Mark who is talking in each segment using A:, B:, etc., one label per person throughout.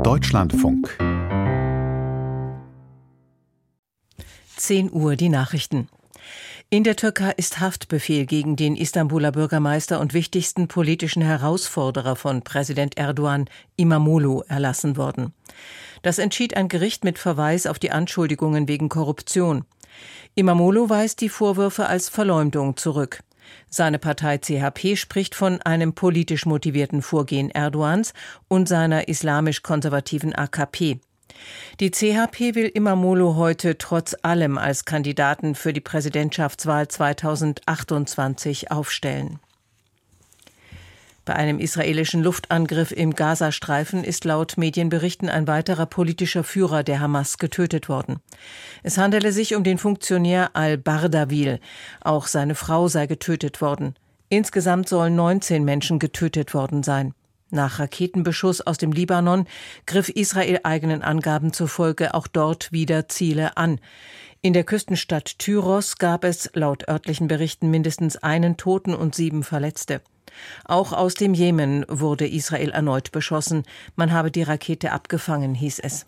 A: Deutschlandfunk.
B: 10 Uhr die Nachrichten. In der Türkei ist Haftbefehl gegen den Istanbuler Bürgermeister und wichtigsten politischen Herausforderer von Präsident Erdogan, İmamoğlu, erlassen worden. Das entschied ein Gericht mit Verweis auf die Anschuldigungen wegen Korruption. İmamoğlu weist die Vorwürfe als Verleumdung zurück. Seine Partei CHP spricht von einem politisch motivierten Vorgehen Erdogans und seiner islamisch-konservativen AKP. Die CHP will İmamoğlu heute trotz allem als Kandidaten für die Präsidentschaftswahl 2028 aufstellen. Bei einem israelischen Luftangriff im Gazastreifen ist laut Medienberichten ein weiterer politischer Führer der Hamas getötet worden. Es handele sich um den Funktionär al-Bardawil. Auch seine Frau sei getötet worden. Insgesamt sollen 19 Menschen getötet worden sein. Nach Raketenbeschuss aus dem Libanon griff Israel eigenen Angaben zufolge auch dort wieder Ziele an. In der Küstenstadt Tyros gab es laut örtlichen Berichten mindestens einen Toten und 7 Verletzte. Auch aus dem Jemen wurde Israel erneut beschossen. Man habe die Rakete abgefangen, hieß es.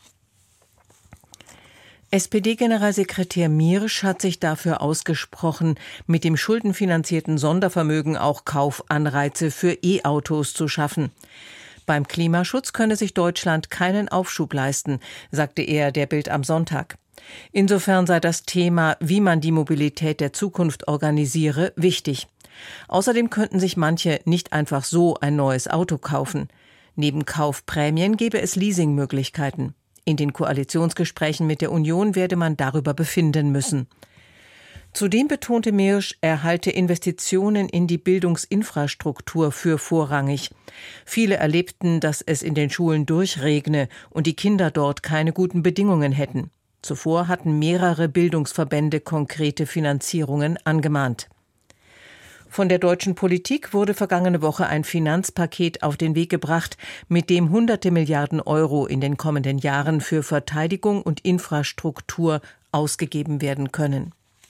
B: SPD-Generalsekretär Miersch hat sich dafür ausgesprochen, mit dem schuldenfinanzierten Sondervermögen auch Kaufanreize für E-Autos zu schaffen. Beim Klimaschutz könne sich Deutschland keinen Aufschub leisten, sagte er der Bild am Sonntag. Insofern sei das Thema, wie man die Mobilität der Zukunft organisiere, wichtig. Außerdem könnten sich manche nicht einfach so ein neues Auto kaufen. Neben Kaufprämien gäbe es Leasingmöglichkeiten. In den Koalitionsgesprächen mit der Union werde man darüber befinden müssen. Zudem betonte Miersch, er halte Investitionen in die Bildungsinfrastruktur für vorrangig. Viele erlebten, dass es in den Schulen durchregne und die Kinder dort keine guten Bedingungen hätten. Zuvor hatten mehrere Bildungsverbände konkrete Finanzierungen angemahnt. Von der deutschen Politik wurde vergangene Woche ein Finanzpaket auf den Weg gebracht, mit dem hunderte Milliarden Euro in den kommenden Jahren für Verteidigung und Infrastruktur ausgegeben werden können.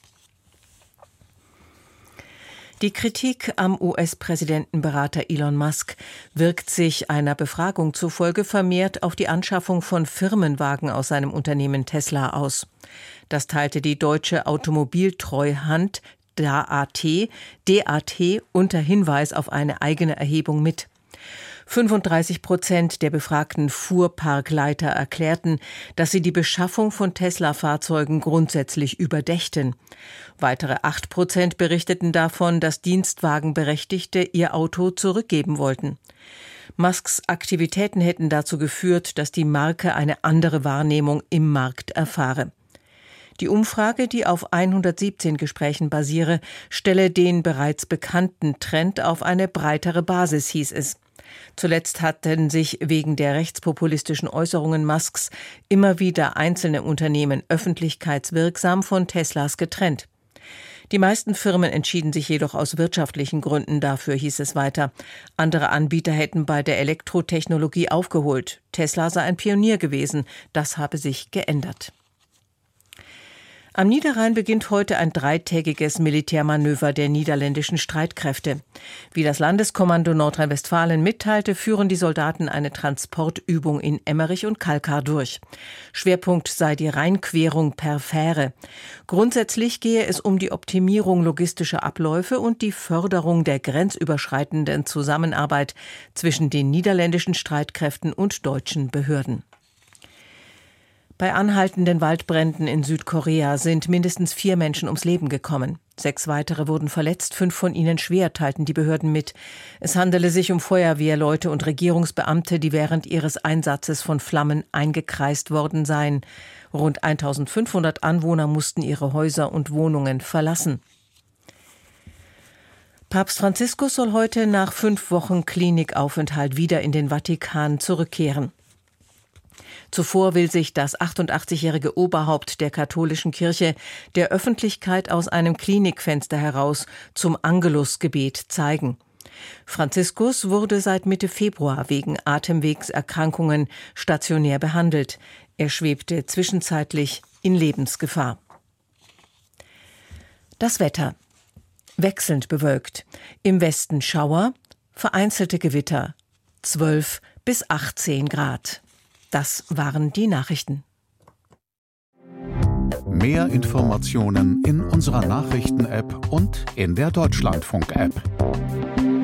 B: Die Kritik am US-Präsidentenberater Elon Musk wirkt sich einer Befragung zufolge vermehrt auf die Anschaffung von Firmenwagen aus seinem Unternehmen Tesla aus. Das teilte die deutsche Automobiltreuhand DAT unter Hinweis auf eine eigene Erhebung mit. 35% der befragten Fuhrparkleiter erklärten, dass sie die Beschaffung von Tesla-Fahrzeugen grundsätzlich überdächten. Weitere 8% berichteten davon, dass Dienstwagenberechtigte ihr Auto zurückgeben wollten. Musks Aktivitäten hätten dazu geführt, dass die Marke eine andere Wahrnehmung im Markt erfahre. Die Umfrage, die auf 117 Gesprächen basiere, stelle den bereits bekannten Trend auf eine breitere Basis, hieß es. Zuletzt hatten sich wegen der rechtspopulistischen Äußerungen Musks immer wieder einzelne Unternehmen öffentlichkeitswirksam von Teslas getrennt. Die meisten Firmen entschieden sich jedoch aus wirtschaftlichen Gründen dafür, hieß es weiter. Andere Anbieter hätten bei der Elektrotechnologie aufgeholt. Tesla sei ein Pionier gewesen. Das habe sich geändert. Am Niederrhein beginnt heute ein 3-tägiges Militärmanöver der niederländischen Streitkräfte. Wie das Landeskommando Nordrhein-Westfalen mitteilte, führen die Soldaten eine Transportübung in Emmerich und Kalkar durch. Schwerpunkt sei die Rheinquerung per Fähre. Grundsätzlich gehe es um die Optimierung logistischer Abläufe und die Förderung der grenzüberschreitenden Zusammenarbeit zwischen den niederländischen Streitkräften und deutschen Behörden. Bei anhaltenden Waldbränden in Südkorea sind mindestens 4 Menschen ums Leben gekommen. 6 weitere wurden verletzt, 5 von ihnen schwer, teilten die Behörden mit. Es handele sich um Feuerwehrleute und Regierungsbeamte, die während ihres Einsatzes von Flammen eingekreist worden seien. Rund 1500 Anwohner mussten ihre Häuser und Wohnungen verlassen. Papst Franziskus soll heute nach 5 Wochen Klinikaufenthalt wieder in den Vatikan zurückkehren. Zuvor will sich das 88-jährige Oberhaupt der katholischen Kirche der Öffentlichkeit aus einem Klinikfenster heraus zum Angelusgebet zeigen. Franziskus wurde seit Mitte Februar wegen Atemwegserkrankungen stationär behandelt. Er schwebte zwischenzeitlich in Lebensgefahr. Das Wetter. Wechselnd bewölkt. Im Westen Schauer, vereinzelte Gewitter. 12 bis 18 Grad. Das waren die Nachrichten.
A: Mehr Informationen in unserer Nachrichten-App und in der Deutschlandfunk-App.